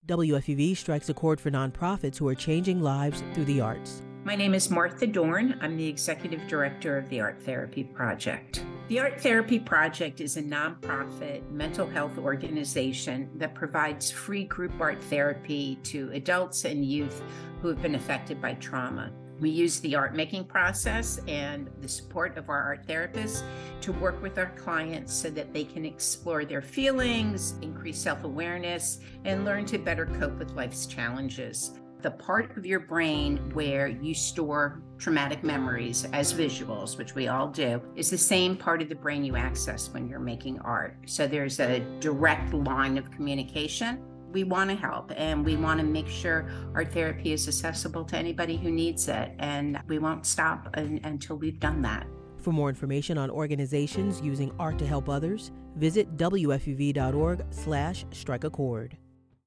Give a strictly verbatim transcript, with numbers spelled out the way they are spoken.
W F U V strikes a chord for nonprofits who are changing lives through the arts. My name is Martha Dorn. I'm the Executive Director of the Art Therapy Project. The Art Therapy Project is a nonprofit mental health organization that provides free group art therapy to adults and youth who have been affected by trauma. We use the art making process and the support of our art therapists to work with our clients so that they can explore their feelings, increase self-awareness, and learn to better cope with life's challenges. The part of your brain where you store traumatic memories as visuals, which we all do, is the same part of the brain you access when you're making art. So there's a direct line of communication. We want to help, and we want to make sure our therapy is accessible to anybody who needs it, and we won't stop un- until we've done that. For more information on organizations using art to help others, visit W F U V dot org slash strike a chord.